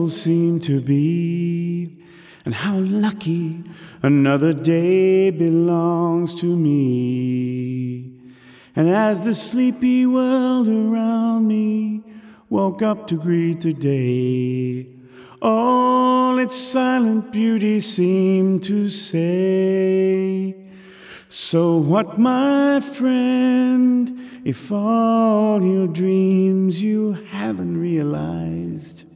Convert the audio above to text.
seem to be, and how lucky another day belongs to me. And as the sleepy world around me woke up to greet the day, all its silent beauty seemed to say, so what, my friend, if all your dreams you haven't realized?